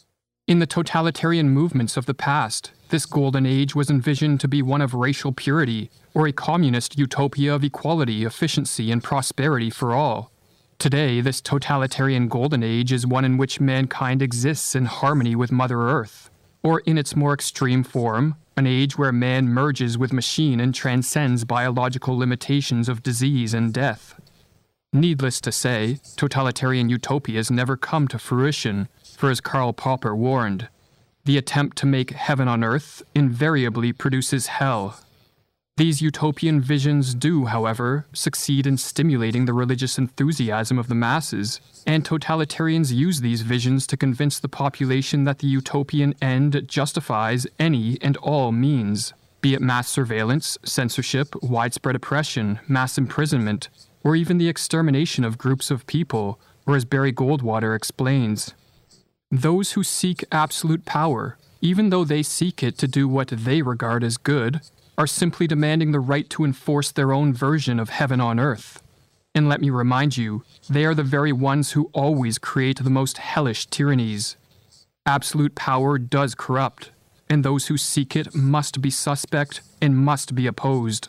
In the totalitarian movements of the past, this golden age was envisioned to be one of racial purity, or a communist utopia of equality, efficiency, and prosperity for all. Today, this totalitarian golden age is one in which mankind exists in harmony with Mother Earth, or in its more extreme form, an age where man merges with machine and transcends biological limitations of disease and death. Needless to say, totalitarian utopias never come to fruition, for as Karl Popper warned, the attempt to make heaven on earth invariably produces hell. These utopian visions do, however, succeed in stimulating the religious enthusiasm of the masses, and totalitarians use these visions to convince the population that the utopian end justifies any and all means, be it mass surveillance, censorship, widespread oppression, mass imprisonment, or even the extermination of groups of people, or as Barry Goldwater explains, those who seek absolute power, even though they seek it to do what they regard as good, are simply demanding the right to enforce their own version of heaven on earth. And let me remind you, they are the very ones who always create the most hellish tyrannies. Absolute power does corrupt, and those who seek it must be suspect and must be opposed.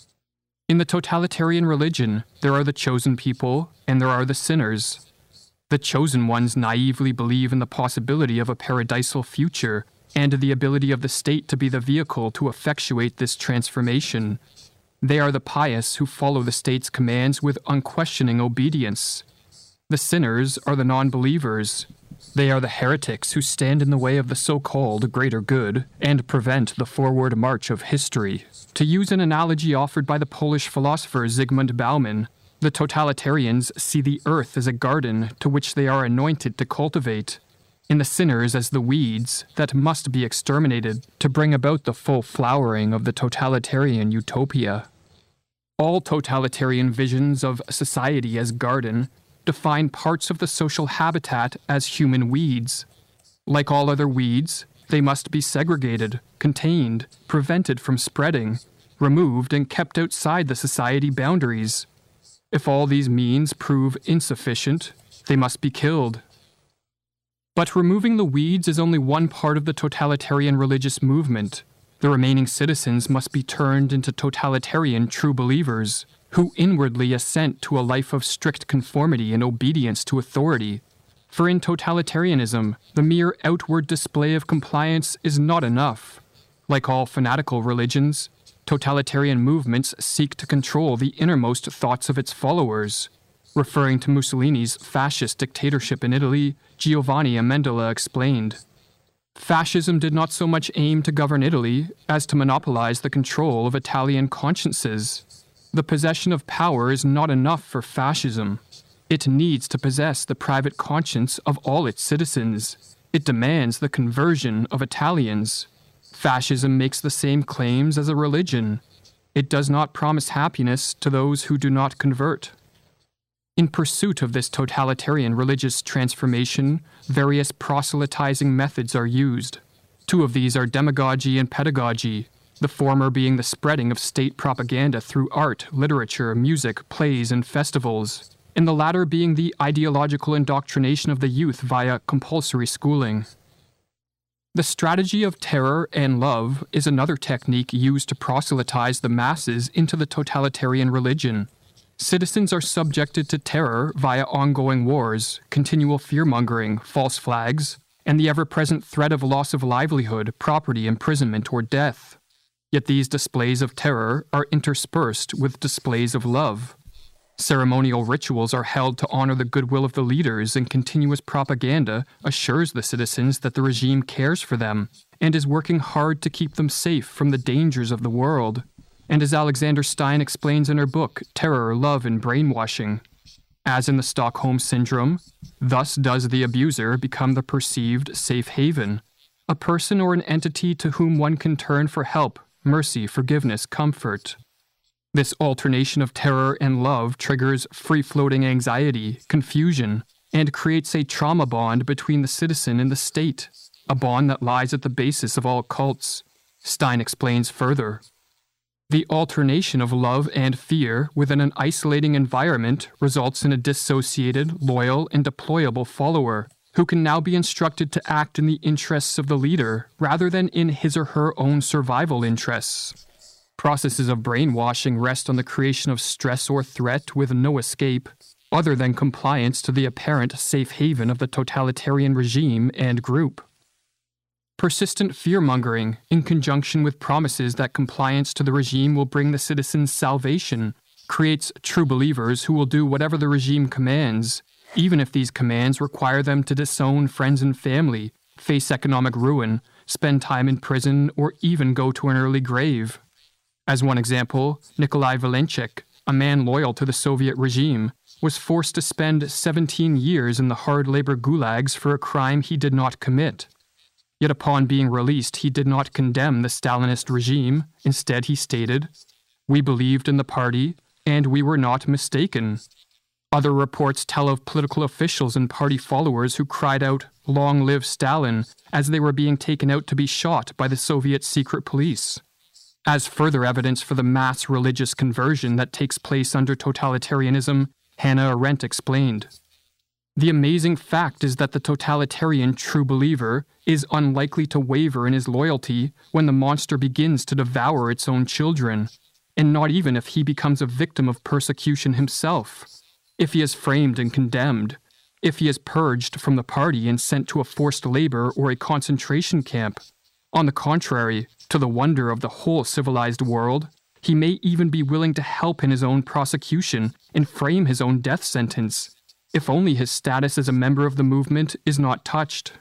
In the totalitarian religion, there are the chosen people and there are the sinners. The chosen ones naively believe in the possibility of a paradisal future and the ability of the state to be the vehicle to effectuate this transformation. They are the pious who follow the state's commands with unquestioning obedience. The sinners are the non-believers. They are the heretics who stand in the way of the so-called greater good and prevent the forward march of history. To use an analogy offered by the Polish philosopher Zygmunt Bauman, the totalitarians see the earth as a garden to which they are anointed to cultivate, and the sinners as the weeds that must be exterminated to bring about the full flowering of the totalitarian utopia. All totalitarian visions of society as garden define parts of the social habitat as human weeds. Like all other weeds, they must be segregated, contained, prevented from spreading, removed and kept outside the society boundaries. If all these means prove insufficient, they must be killed. But removing the weeds is only one part of the totalitarian religious movement. The remaining citizens must be turned into totalitarian true believers, who inwardly assent to a life of strict conformity and obedience to authority. For in totalitarianism, the mere outward display of compliance is not enough. Like all fanatical religions, totalitarian movements seek to control the innermost thoughts of its followers. Referring to Mussolini's fascist dictatorship in Italy, Giovanni Amendola explained, "Fascism did not so much aim to govern Italy as to monopolize the control of Italian consciences. The possession of power is not enough for fascism. It needs to possess the private conscience of all its citizens. It demands the conversion of Italians. Fascism makes the same claims as a religion. It does not promise happiness to those who do not convert." In pursuit of this totalitarian religious transformation, various proselytizing methods are used. Two of these are demagogy and pedagogy, the former being the spreading of state propaganda through art, literature, music, plays, and festivals, and the latter being the ideological indoctrination of the youth via compulsory schooling. The strategy of terror and love is another technique used to proselytize the masses into the totalitarian religion. Citizens are subjected to terror via ongoing wars, continual fear-mongering, false flags, and the ever-present threat of loss of livelihood, property, imprisonment, or death. Yet these displays of terror are interspersed with displays of love. Ceremonial rituals are held to honor the goodwill of the leaders, and continuous propaganda assures the citizens that the regime cares for them and is working hard to keep them safe from the dangers of the world. And as Alexander Stein explains in her book, Terror, Love, and Brainwashing, as in the Stockholm Syndrome, thus does the abuser become the perceived safe haven, a person or an entity to whom one can turn for help, mercy, forgiveness, comfort. This alternation of terror and love triggers free-floating anxiety, confusion, and creates a trauma bond between the citizen and the state, a bond that lies at the basis of all cults. Stein explains further. The alternation of love and fear within an isolating environment results in a dissociated, loyal, and deployable follower who can now be instructed to act in the interests of the leader rather than in his or her own survival interests. Processes of brainwashing rest on the creation of stress or threat with no escape, other than compliance to the apparent safe haven of the totalitarian regime and group. Persistent fear-mongering, in conjunction with promises that compliance to the regime will bring the citizens salvation, creates true believers who will do whatever the regime commands, even if these commands require them to disown friends and family, face economic ruin, spend time in prison, or even go to an early grave. As one example, Nikolai Valenchek, a man loyal to the Soviet regime, was forced to spend seventeen years in the hard labor gulags for a crime he did not commit. Yet upon being released, he did not condemn the Stalinist regime. Instead, he stated, "We believed in the party, and we were not mistaken." Other reports tell of political officials and party followers who cried out, "Long live Stalin," as they were being taken out to be shot by the Soviet secret police. As further evidence for the mass religious conversion that takes place under totalitarianism, Hannah Arendt explained, "The amazing fact is that the totalitarian true believer is unlikely to waver in his loyalty when the monster begins to devour its own children, and not even if he becomes a victim of persecution himself. If he is framed and condemned, if he is purged from the party and sent to a forced labor or a concentration camp. On the contrary, to the wonder of the whole civilized world, he may even be willing to help in his own prosecution and frame his own death sentence, if only his status as a member of the movement is not touched."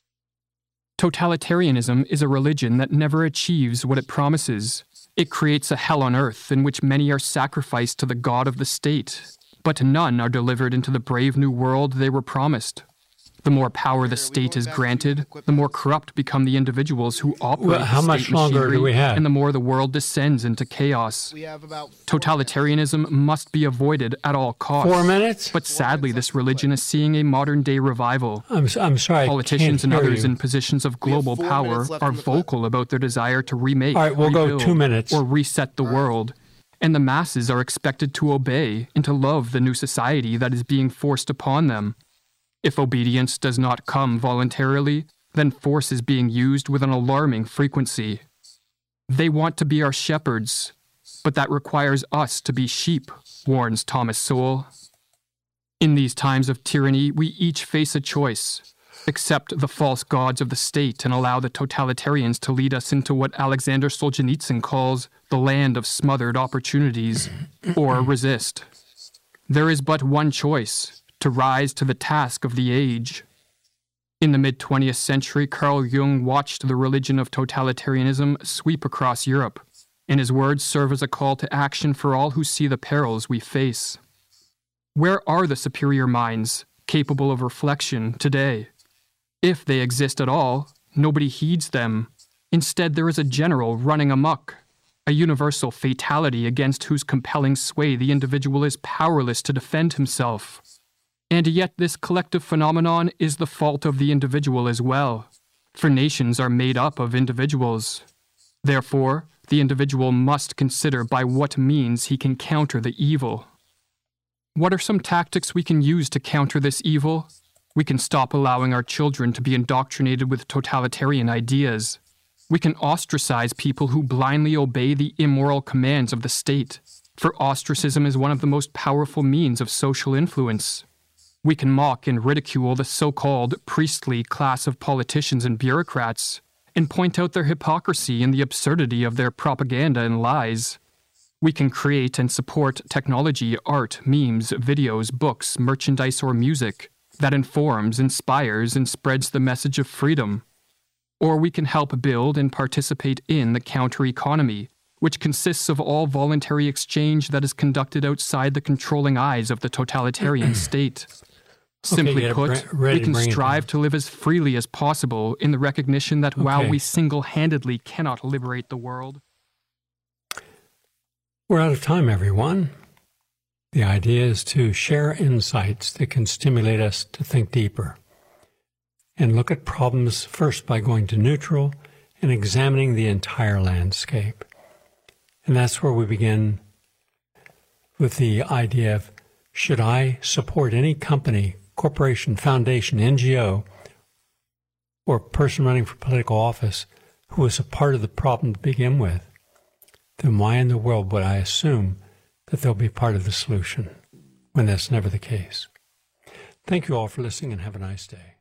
Totalitarianism is a religion that never achieves what it promises. It creates a hell on earth in which many are sacrificed to the god of the state, but none are delivered into the brave new world they were promised. The more power the state is granted, the more corrupt become the individuals who operate Well, how the much state longer machinery, do we have? and the more the world descends into chaos. Totalitarianism must be avoided at all costs. Four minutes? But sadly, this religion is seeing a modern-day revival. I'm, s- I'm sorry. Politicians I and can't hear others you. in positions of global four power minutes left are in the clip. vocal about their desire to remake, All right, we'll go rebuild, two minutes. or reset the world. And the masses are expected to obey and to love the new society that is being forced upon them. If obedience does not come voluntarily, then force is being used with an alarming frequency. They want to be our shepherds, but that requires us to be sheep, warns Thomas Sowell. In these times of tyranny, we each face a choice. Accept the false gods of the state and allow the totalitarians to lead us into what Alexander Solzhenitsyn calls the land of smothered opportunities, or resist. There is but one choice, to rise to the task of the age. In the mid-twentieth century, Carl Jung watched the religion of totalitarianism sweep across Europe, and his words serve as a call to action for all who see the perils we face. Where are the superior minds, capable of reflection, today? If they exist at all, nobody heeds them. Instead, there is a general running amok, a universal fatality against whose compelling sway the individual is powerless to defend himself. And yet this collective phenomenon is the fault of the individual as well, for nations are made up of individuals. Therefore, the individual must consider by what means he can counter the evil. What are some tactics we can use to counter this evil? We can stop allowing our children to be indoctrinated with totalitarian ideas. We can ostracize people who blindly obey the immoral commands of the state, for ostracism is one of the most powerful means of social influence. We can mock and ridicule the so-called priestly class of politicians and bureaucrats, and point out their hypocrisy and the absurdity of their propaganda and lies. We can create and support technology, art, memes, videos, books, merchandise, or music that informs, inspires, and spreads the message of freedom. Or we can help build and participate in the counter-economy, which consists of all voluntary exchange that is conducted outside the controlling eyes of the totalitarian state. Simply okay, put, re- we can strive to live as freely as possible in the recognition that okay. while we single-handedly cannot liberate the world. We're out of time, everyone. The idea is to share insights that can stimulate us to think deeper and look at problems first by going to neutral and examining the entire landscape. And that's where we begin with the idea of, should I support any company, corporation, foundation, N G O, or person running for political office who is a part of the problem to begin with? Then why in the world would I assume that they'll be part of the solution when that's never the case? Thank you all for listening and have a nice day.